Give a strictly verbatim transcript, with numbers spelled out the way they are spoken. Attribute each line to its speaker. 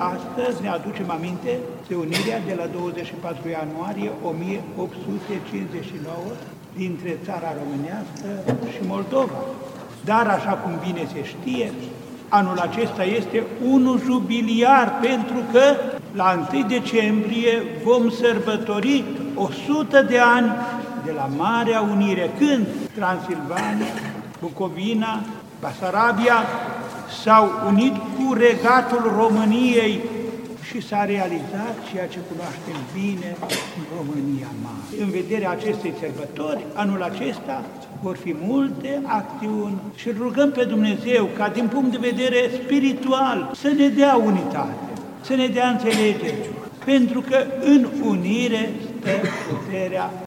Speaker 1: astăzi ne aducem aminte de unirea de la douăzeci și patru ianuarie o mie opt sute cincizeci și nouă dintre țara românească și Moldova. Dar, așa cum bine se știe, anul acesta este unul jubiliar, pentru că la întâi decembrie vom sărbători o sută de ani de la Marea Unire, când Transilvania, Bucovina, Basarabia s-au unit cu regatul României și s-a realizat ceea ce cunoaștem bine, România Mare. În vederea acestei sărbători, anul acesta vor fi multe acțiuni și rugăm pe Dumnezeu ca din punct de vedere spiritual să ne dea unitate, să ne dea înțelegere, pentru că în unire stă puterea